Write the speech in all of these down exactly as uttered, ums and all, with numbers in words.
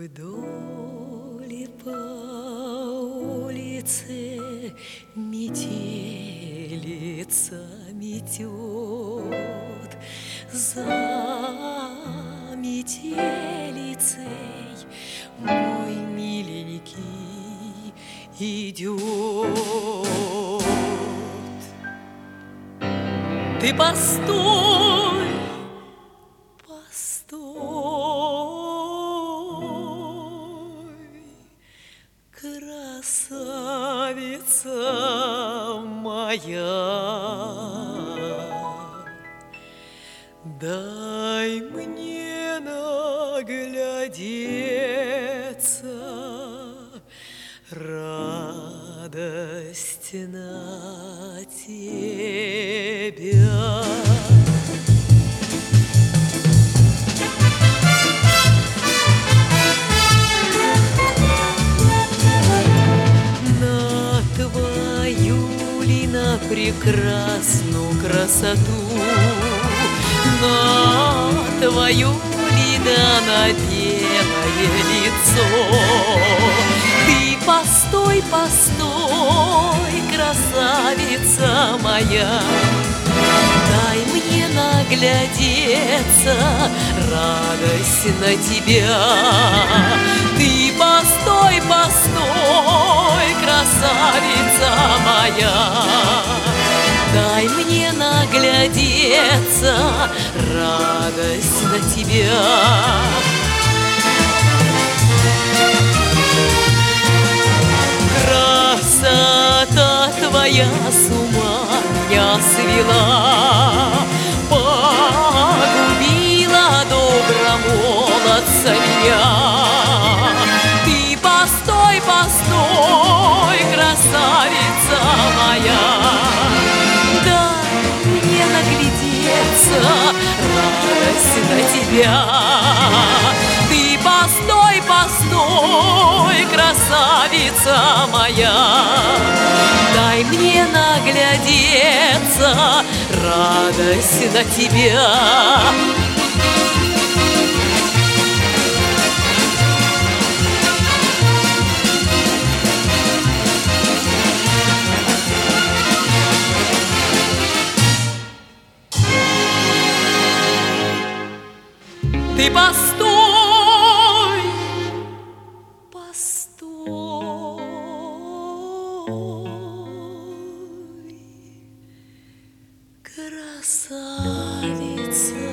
Вдоль по улице метелица метет, за метелицей мой миленький идет. Ты постой, постой, красавица моя, дай мне наглядеться, радость на тебя. На твою ли, на прекрасную красоту, на твою ли, да на белое лицо. Ты постой, постой, красавица моя, дай мне наглядеться, радость на тебя. Ты постой, постой, красавица моя, дай мне наглядеться, радость на тебя. Красота твоя с ума меня свела, погубила добромолодца меня. Ты постой, постой, красавица моя, дай мне наглядеться, радость на тебя. Ты постой, постой, красавица моя, дай мне наглядеться, радость на тебя. Ты постой, постой, красавица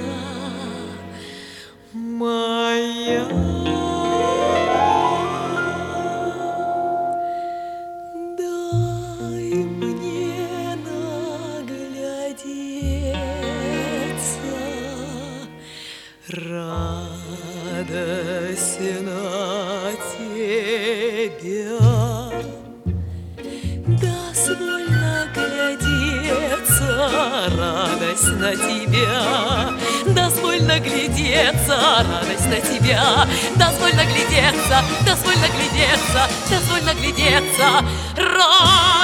моя, дай мне наглядеться, радость на тебя. Дозволь наглядеться, радость на тебя. Дозволь наглядеться, радость на тебя. Дозволь наглядеться, дозволь наглядеться, дозволь наглядеться, радость.